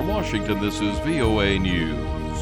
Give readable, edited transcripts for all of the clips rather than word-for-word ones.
From Washington, this is VOA News.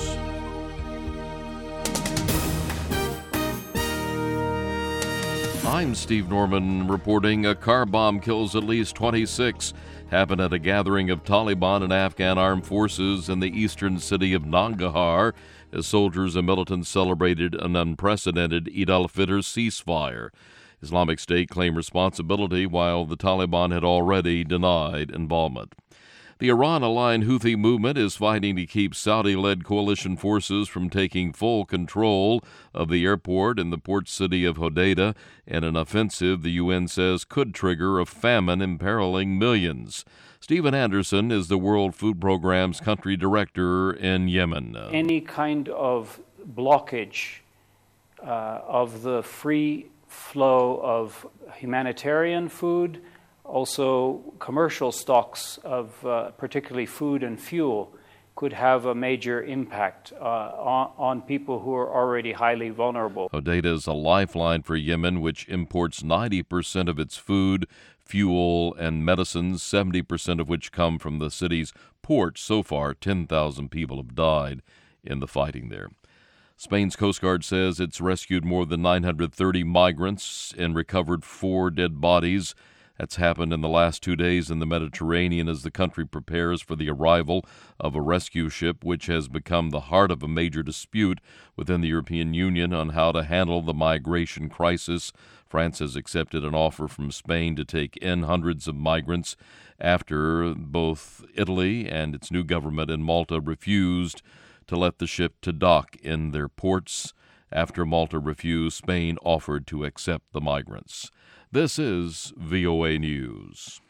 I'm Steve Norman reporting a car bomb kills at least 26. Happened at a gathering of Taliban and Afghan armed forces in the eastern city of Nangarhar as soldiers and militants celebrated an unprecedented Eid al-Fitr ceasefire. Islamic State claimed responsibility while the Taliban had already denied involvement. The Iran-aligned Houthi movement is fighting to keep Saudi-led coalition forces from taking full control of the airport in the port city of Hodeidah, and an offensive the UN says could trigger a famine imperiling millions. Stephen Anderson is the World Food Programme's country director in Yemen. Any kind of blockage of the free flow of humanitarian food, also commercial stocks of particularly food and fuel, could have a major impact on people who are already highly vulnerable. Hodeidah is a lifeline for Yemen, which imports 90% of its food, fuel, and medicines, 70% of which come from the city's port. So far, 10,000 people have died in the fighting there. Spain's Coast Guard says it's rescued more than 930 migrants and recovered 4 dead bodies. That's happened in the last 2 days in the Mediterranean as the country prepares for the arrival of a rescue ship, which has become the heart of a major dispute within the European Union on how to handle the migration crisis. France has accepted an offer from Spain to take in hundreds of migrants after both Italy and its new government in Malta refused to let the ship to dock in their ports. After Malta refused, Spain offered to accept the migrants. This is VOA News.